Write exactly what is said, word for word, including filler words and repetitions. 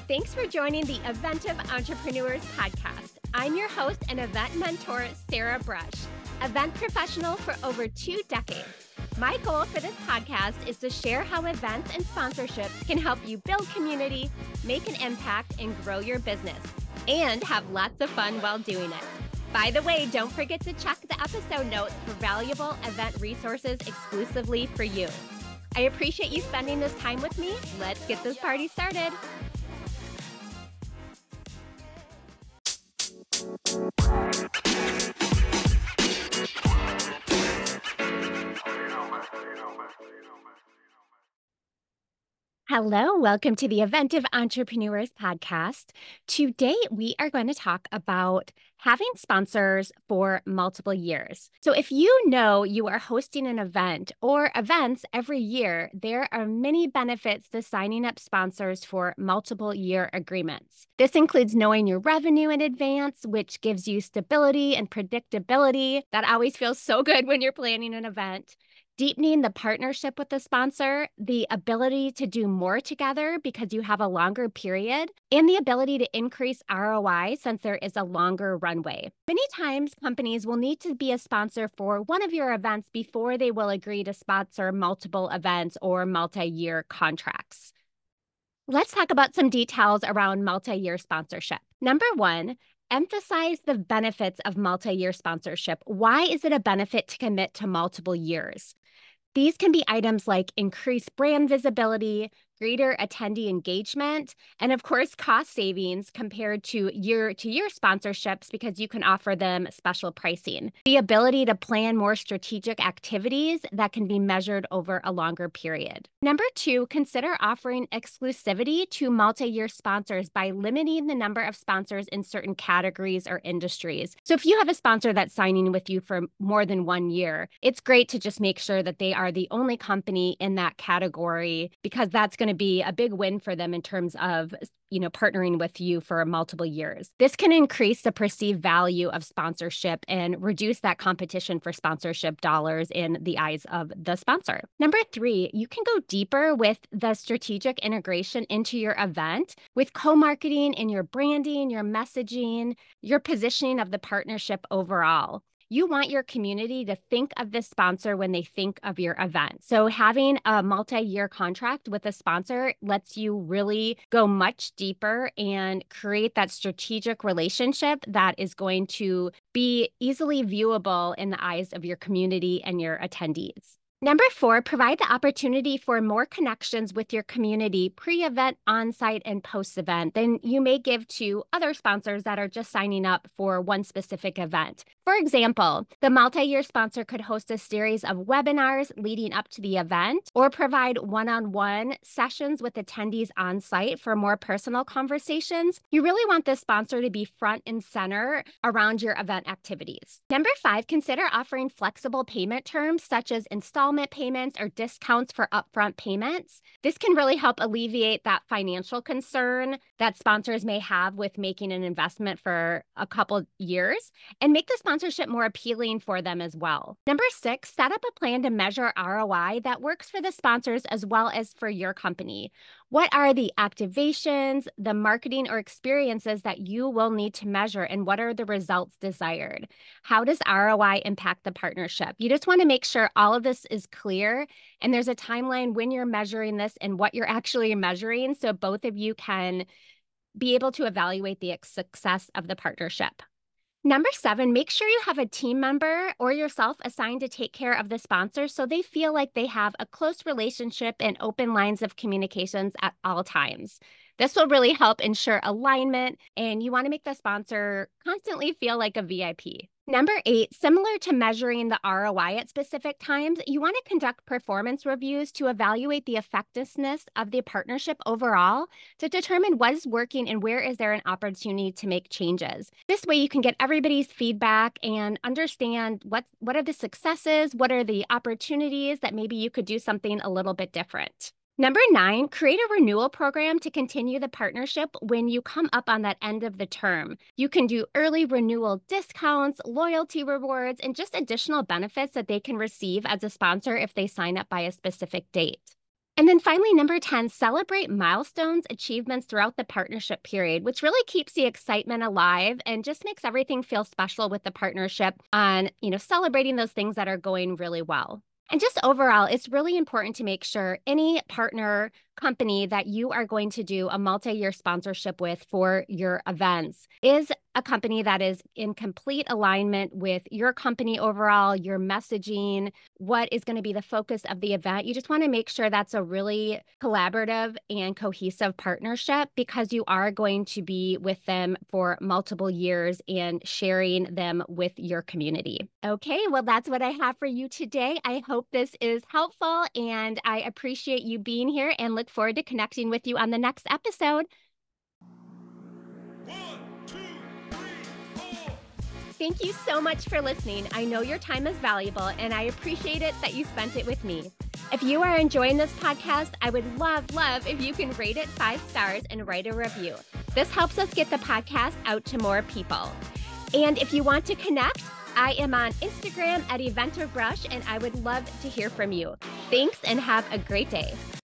Thanks for joining the Eventive Entrepreneurs Podcast. I'm your host and event mentor, Sarah Brush, event professional for over two decades. My goal for this podcast is to share how events and sponsorships can help you build community, make an impact, and grow your business, and have lots of fun while doing it. By the way, don't forget to check the episode notes for valuable event resources exclusively for you. I appreciate you spending this time with me. Let's get this party started. Hello, welcome to the Eventive Entrepreneurs Podcast. Today, we are going to talk about having sponsors for multiple years. So if you know you are hosting an event or events every year, there are many benefits to signing up sponsors for multiple year agreements. This includes knowing your revenue in advance, which gives you stability and predictability. That always feels so good when you're planning an event. Deepening the partnership with the sponsor, the ability to do more together because you have a longer period, and the ability to increase R O I since there is a longer runway. Many times, companies will need to be a sponsor for one of your events before they will agree to sponsor multiple events or multi-year contracts. Let's talk about some details around multi-year sponsorship. Number one, emphasize the benefits of multi-year sponsorship. Why is it a benefit to commit to multiple years? These can be items like increased brand visibility, greater attendee engagement, and of course, cost savings compared to year-to-year sponsorships because you can offer them special pricing. The ability to plan more strategic activities that can be measured over a longer period. Number two, consider offering exclusivity to multi-year sponsors by limiting the number of sponsors in certain categories or industries. So if you have a sponsor that's signing with you for more than one year, it's great to just make sure that they are the only company in that category because that's going to be a big win for them in terms of, you know, partnering with you for multiple years. This can increase the perceived value of sponsorship and reduce that competition for sponsorship dollars in the eyes of the sponsor. Number three, you can go deeper with the strategic integration into your event with co-marketing in your branding, your messaging, your positioning of the partnership overall. You want your community to think of this sponsor when they think of your event. So having a multi-year contract with a sponsor lets you really go much deeper and create that strategic relationship that is going to be easily viewable in the eyes of your community and your attendees. Number four, provide the opportunity for more connections with your community pre-event, on-site, and post-event than you may give to other sponsors that are just signing up for one specific event. For example, the multi-year sponsor could host a series of webinars leading up to the event or provide one-on-one sessions with attendees on-site for more personal conversations. You really want this sponsor to be front and center around your event activities. Number five, consider offering flexible payment terms such as installment payments or discounts for upfront payments. This can really help alleviate that financial concern that sponsors may have with making an investment for a couple years and make the sponsorship more appealing for them as well. Number six, set up a plan to measure R O I that works for the sponsors as well as for your company. What are the activations, the marketing or experiences that you will need to measure, and what are the results desired? How does R O I impact the partnership? You just want to make sure all of this is clear and there's a timeline when you're measuring this and what you're actually measuring so both of you can be able to evaluate the success of the partnership. Number seven, make sure you have a team member or yourself assigned to take care of the sponsor so they feel like they have a close relationship and open lines of communications at all times. This will really help ensure alignment, and you want to make the sponsor constantly feel like a V I P. Number eight, similar to measuring the R O I at specific times, you want to conduct performance reviews to evaluate the effectiveness of the partnership overall to determine what is working and where is there an opportunity to make changes. This way you can get everybody's feedback and understand what, what are the successes, what are the opportunities that maybe you could do something a little bit different. Number nine, create a renewal program to continue the partnership when you come up on that end of the term. You can do early renewal discounts, loyalty rewards, and just additional benefits that they can receive as a sponsor if they sign up by a specific date. And then finally, number ten, celebrate milestones, achievements throughout the partnership period, which really keeps the excitement alive and just makes everything feel special with the partnership on, you know, celebrating those things that are going really well. And just overall, it's really important to make sure any partner company that you are going to do a multi-year sponsorship with for your events is a company that is in complete alignment with your company overall, your messaging, what is going to be the focus of the event. You just want to make sure that's a really collaborative and cohesive partnership because you are going to be with them for multiple years and sharing them with your community. Okay, well, that's what I have for you today. I hope this is helpful and I appreciate you being here and look forward to connecting with you on the next episode. One, two, three, four. Thank you so much for listening. I know your time is valuable, and I appreciate it that you spent it with me. If you are enjoying this podcast, I would love, love if you can rate it five stars and write a review. This helps us get the podcast out to more people. And if you want to connect, I am on Instagram at EventorBrush, and I would love to hear from you. Thanks, and have a great day.